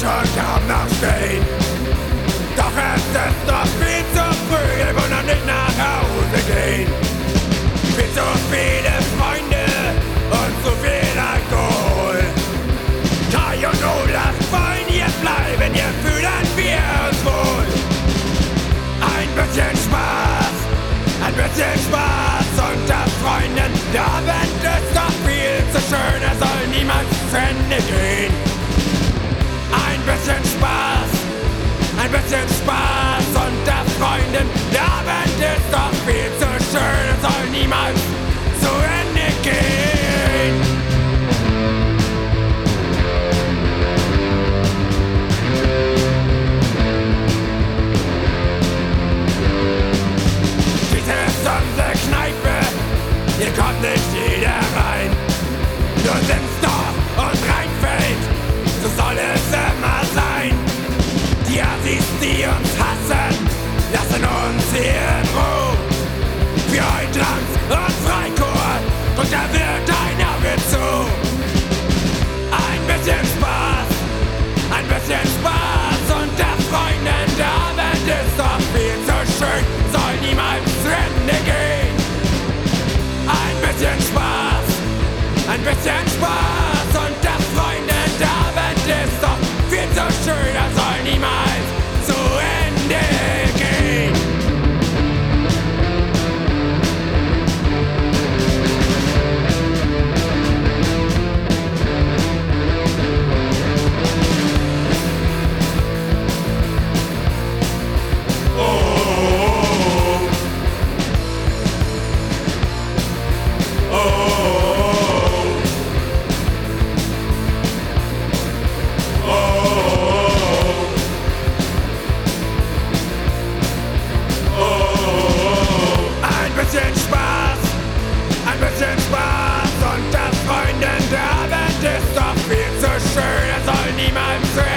und kaum noch stehen. Doch es ist noch viel zu früh, wir wollen nicht nach Hause gehen. Viel zu viele Freunde und zu viel Alkohol. Kai und Olaf wollen hier bleiben, hier fühlen wir uns wohl. Ein bisschen Spaß unter Freunden. Der Abend ist doch viel zu schön, er soll niemals zu Ende gehen. Ein bisschen Spaß unter Freunden. Der Abend ist doch viel zu schön, er soll niemals zu Ende gehen. Hier kommt nicht jeder rein. Nur Simsdorf und Rheinfeld, so soll es immer sein. Die Assis, die uns hassen, lassen uns hier in Ruhe. Für Eutrans und Freikorps, und da wird ein Auge zu. Ein bisschen Spaß unter Freunden. Der Abend ist doch viel zu schön, soll niemals zu Ende gehen. Ein bisschen Spaß unter Freunden. Der Abend ist doch viel zu schön, er soll niemals zu Ende gehen. Ein bisschen Spaß unter Freunden. Der Abend ist doch viel zu schön, er soll niemals